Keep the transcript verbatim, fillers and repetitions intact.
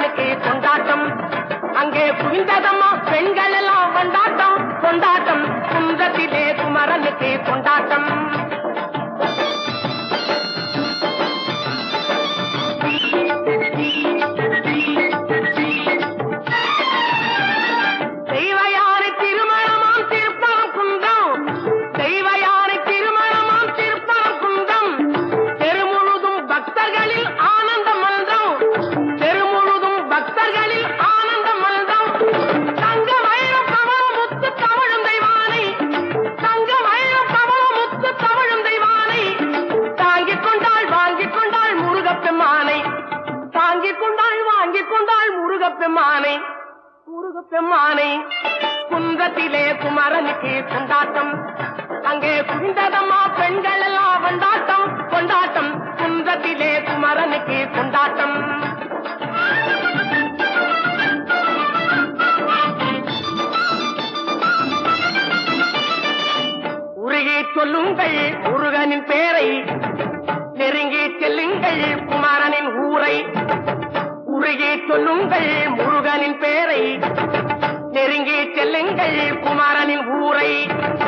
குமரனுக்கு கொண்டாட்டம் அங்கே குவிந்ததம்மா பெண்கள் எல்லாம் கொண்டாட்டம் கொண்டாட்டம் குன்றத்திலே குமரனுக்கு கொண்டாட்டம் தெய்வயானை திருமணமாம் திருப்பரம் குன்றம் தெய்வயானை திருமணமாம் திருப்பரம் குன்றம் தெருமுழுதும் பக்தர்களில் ஆனந்த மல்தம் தெருமுழுதும் பக்தர்களில் ஆனந்த மல்தம் தங்க வயலும் கமல முத்து தவழும் தெய்வானை தங்க வயலும் கமல முத்து தவழும் தெய்வானை தாங்கிக் கொண்டாள் வாங்கிக் கொண்டாள் முருகப்பெம்மானை தாங்கிக் கொண்டாள் வாங்கிக் கொண்டாள் முருகப்பெம்மானை முருகப்பெம்மானை குன்றத்திலே குமரனுக்கு கொண்டாட்டம் அங்கே குவிந்ததம்மா பெண்கள் எல்லாம் கொண்டாட்டம் கொண்டாட்டம் குன்றத்திலே குமரனுக்கு கொண்டாட்டம் உருகி சொல்லுங்கள் முருகனின் பேரை நெருங்கி செல்லுங்கள் குமரனின் ஊரை உருகி சொல்லுங்கள் முருகனின் பேரை நெருங்கி செல்லுங்கள் குமரனின் ஊரை